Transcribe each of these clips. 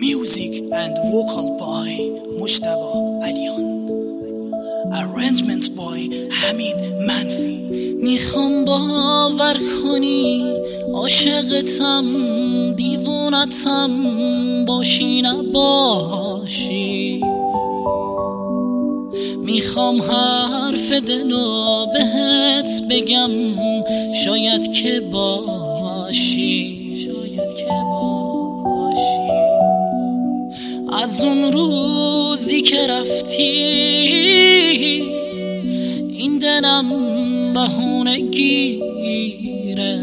Music and vocal by مجتبی علیان. Arrangement by حمید منفی. میخوام باور کنی عاشقتم، دیوونتم باشی نباشی. میخوام حرف دلو بهت بگم، شاید که باشی، شاید که باشی. از اون روزی که رفتی این دلم بهونه گیره،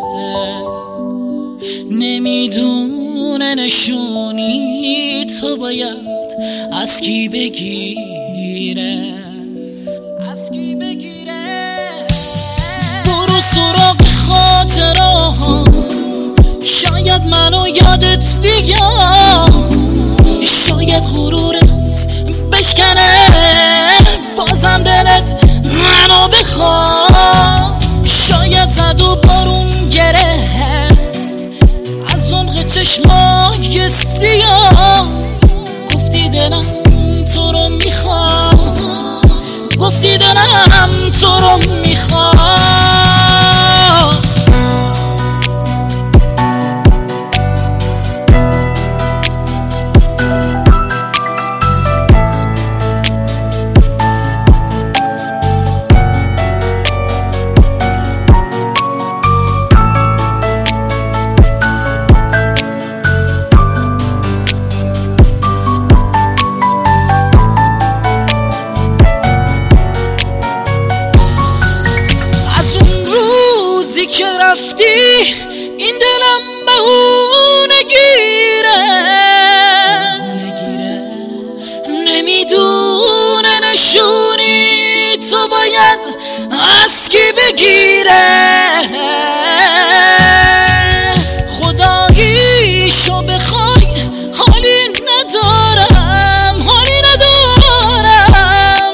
نمیدونه نشونی تو باید از کی بگیره، از کی بگیره. برو سراغ خاطرات، شاید منو یادت بیام، شاید غرورت بشکنه بازم دلت منو بخواد. شاید زد و بارون گره از عمق چشمای سیاه، گفتی دلم تو رو میخواد، گفتی دلم تو رو میخواد. که رفتی این دلم بهونه گیره، نمیدونه نشونی تو باید از کی بگیره. خداییشو بخوای حالی ندارم، حالی ندارم.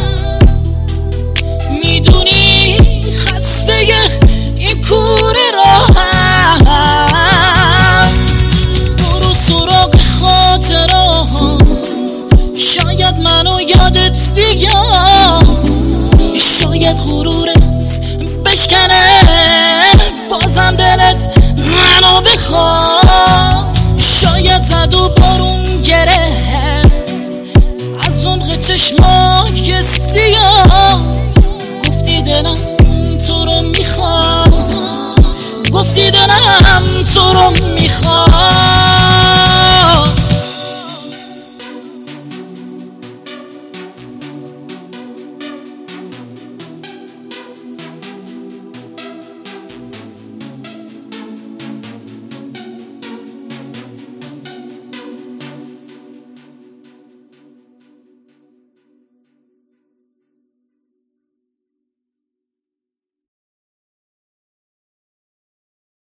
میدونی خسته این کوره راهم، برو سراغ خاطرات، شاید منو یادت بیام، شاید غرورت بشکنه بازم دلت منو بخواد. شاید زد و بارون گره از عمق چشمای سیاه، گفتی دلم تو رو میخواد، گفتی دلم تو رو میخواد.